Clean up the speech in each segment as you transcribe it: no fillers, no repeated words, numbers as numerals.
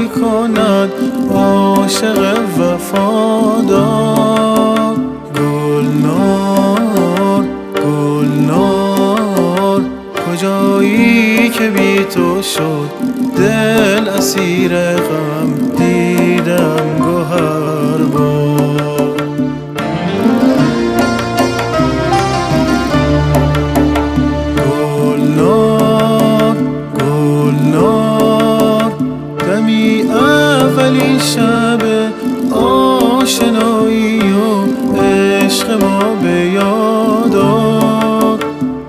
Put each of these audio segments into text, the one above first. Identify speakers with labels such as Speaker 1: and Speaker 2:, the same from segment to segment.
Speaker 1: می کند عاشق وفادار. گلنار گلنار کجایی که بی تو شد دل اسیر غم دیدم گوهر بار. گلنار گلنار دمی اولین شب آشنایی و عشق ما به یاد آر.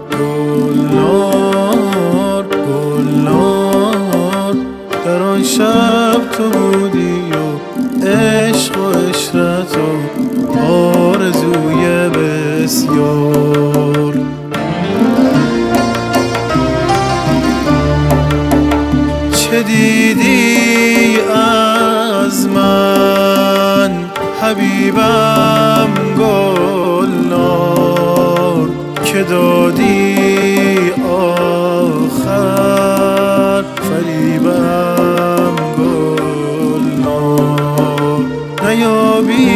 Speaker 1: گلنار گلنار در آن شب تو بودی و عشق و عشرت و آرزوی بسیار. چه دیدی از من حبیبم گلنار که دادی آخر فریبم گلنار. نیابی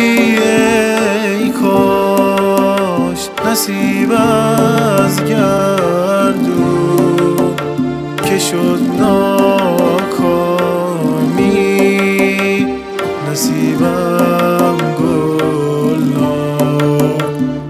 Speaker 1: ای کاش نصیب از گردون که شد ناکامی نصیبم گلنار.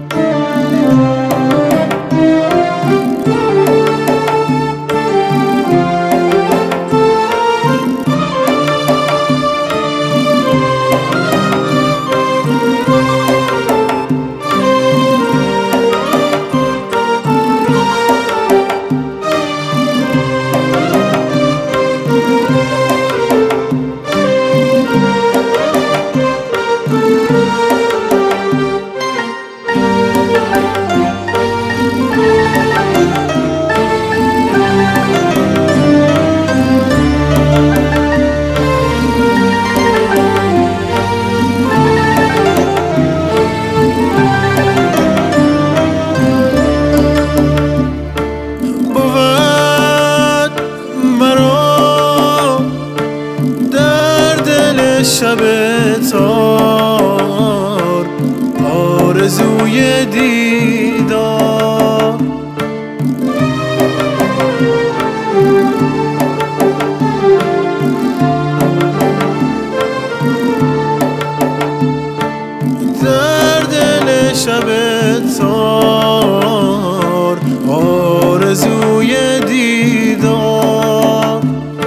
Speaker 1: شب تار آرزوی دیدار. در دل شب تار آرزوی دیدار.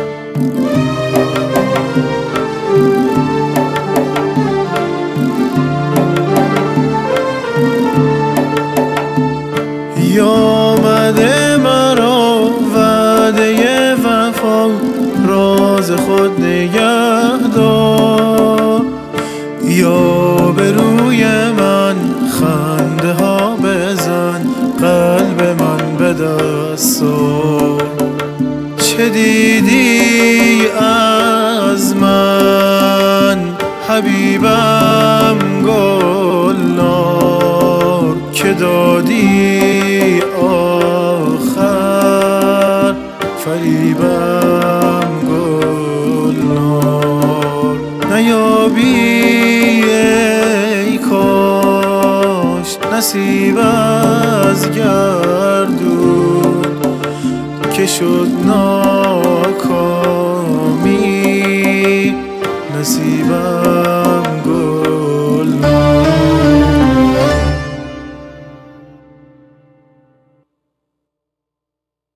Speaker 1: آمده مرا وعده وفا راز خود نگه دار. یا به روی من خنده ها بزن قلب من به دست آر. چه دیدی از من حبیبم گلنار که دادی آخر فریبم گلنار. نیابی ای کاش نصیب از گردون که شد ناکامی نصیبم